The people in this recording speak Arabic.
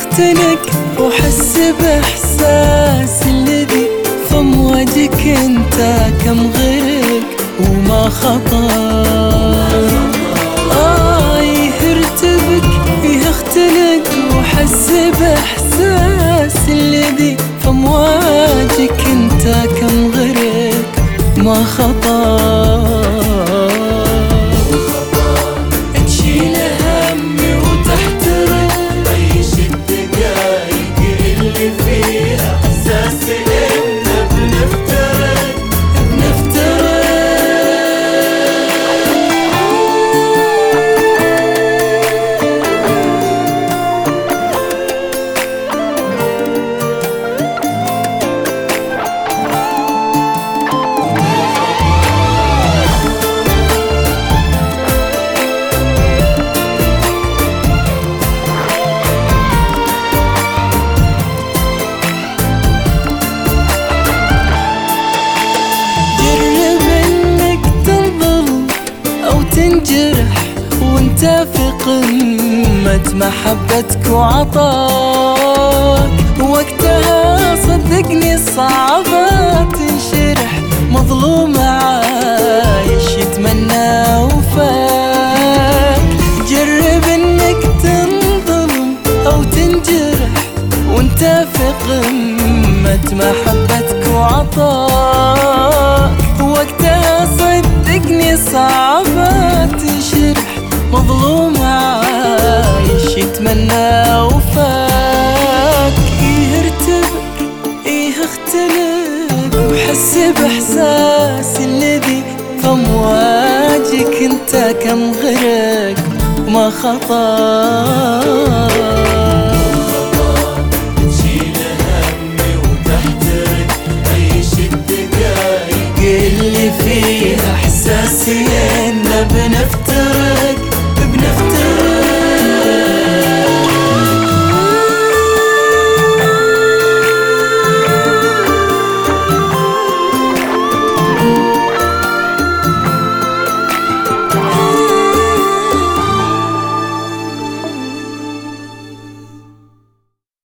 يختنق وحس بإحساس الذي في أمواجك انت كم غرق وما خطر. يرتبك يختنق وحس بإحساس الذي في أمواجك انت كم غرق ما خطر. تشيل همي وتحترق عيش الدقايق اللي فيها احساس اننا بنفترق. تنجرح وانت في قمة محبتك وعطاك، وقتها صدقني صعبة تنشرح. مظلوم عايش يتمنى وفاك. جرب انك تنظلم او تنجرح وانت في قمة محبتك وعطاك، وقتها صدقني صعبة تنشرح. مظلوم عايش يتمنى وفاك. يرتبك يختنق وحس بإحساس الذي في أمواجك انت كم غرق وما خطر.